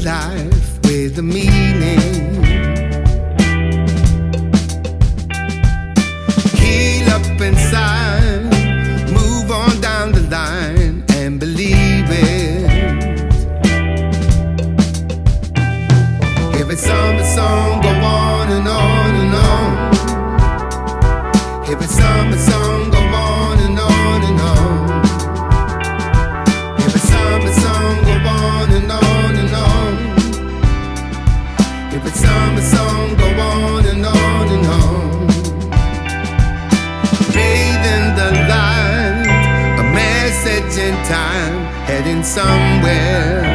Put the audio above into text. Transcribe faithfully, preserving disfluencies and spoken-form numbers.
life with a meaning. Heal up inside, move on down the line and believe it. If it's summer song, go on and on and on. If it's summer song, go on and on and on. If it's summer song, go on and on and on. If it's summer song, go on and on and on. Bathe in the light, a message in time, heading somewhere.